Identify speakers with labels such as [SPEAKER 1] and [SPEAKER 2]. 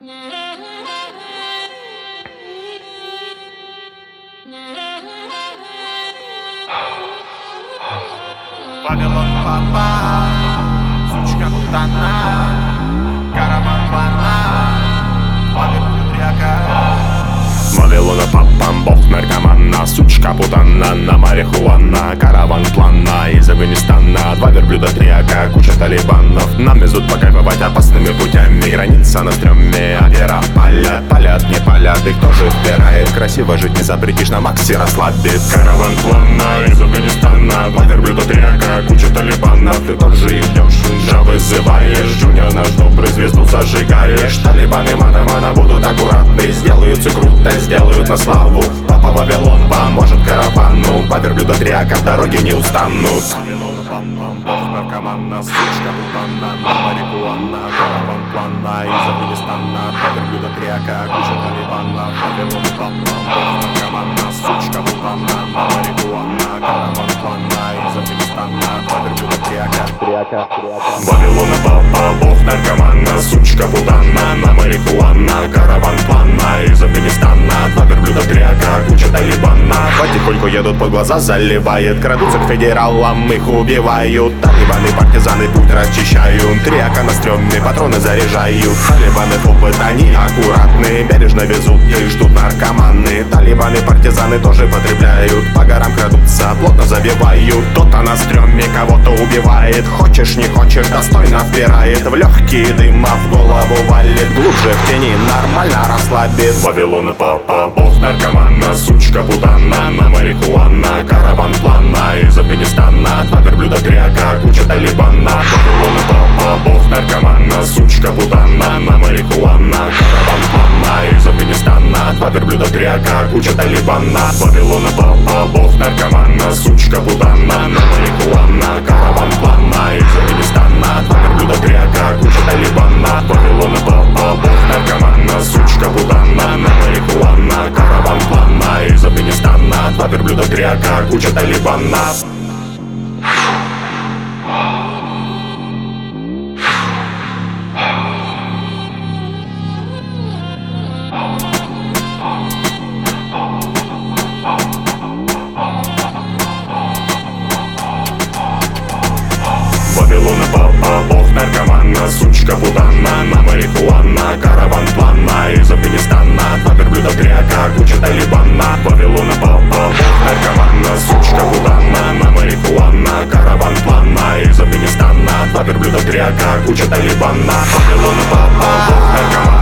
[SPEAKER 1] Вавилон папа, сучка путана, караван плана, Вавилон река.
[SPEAKER 2] Вавилона папа, бог наркомана, сучка путана, на марихуана, караван плана из Афганистана. Два верблюда, три ака, куча талибанов. Нам везут покайфовать опасными путями. Граница на стреме, опера палят, не палят, их тоже впирает. Красиво жить не запретишь, на максе расслабит. Караван плана из Афганистана. Два верблюда, три ака, куча талибанов. Ты тоже их ждешь, уже вызываешь. Джуниор наш добрый, звезду зажигаешь. Талибаны мана будут аккуратны, сделают все круто, сделают на славу. Папа Вавилон поможет каравану. Два верблюда, три ака в дороге не устанут. Бог наркомана, сучка путана, марихуана, караван плана из Афганистана. Два верблюда, три ака, куча талибана. Вавилон папа, бог наркомана, сучка путана, марихуана, караван плана из Афганистана. Два верблюда, три ака. Вавилона папа, бог наркомана, сучка путана, на марихуана, караван плана из Афганистана. Два верблюда, три ака, куча талибана. Потихоньку едут, под глаза заливает, крадутся к федералам, их убивают. Талибаны, партизаны путь расчищают, три ака на стреме, патроны заряжают. Талибаны в опыт, они аккуратны, бережно везут и ждут наркоманы. Талибаны, партизаны тоже потребляют, по горам крадутся, плотно забивают. Кто-то на стреме кого-то убивает, хочешь не хочешь, достойно впирает. В легкие дыма в голову валит, глубже в тени нормально расслабит. Вавилона папа, бог наркомана, сучка путана, на марихуана, караван плана из Афганистана. Два верблюда, три ака, куча талибана. Вавилона папа, бог наркомана, сучка путана, на марихуана, караван плана из Афганистана. Два верблюда, три ака, куча талибана. Вавилона папа, бог наркомана, сучка путана, на марихуана, караван плана из Афганистана. Два верблюда, три ака, куча талибана. Вавилона папа, бог наркомана, сучка путана, на марихуана, караван плана из Афганистана. Два верблюда, три ака, куча талибана. Вавилона папа, бог наркомана, сучка путана, на марихуана, караван плана из Афганистана. Два верблюда, три ака, куча талибана. Вавилона папа, бог наркомана, сучка путана, на марихуана, караван плана из Афганистана. Два верблюда, три ака, куча талибана. Вавилона папа, бог наркомана.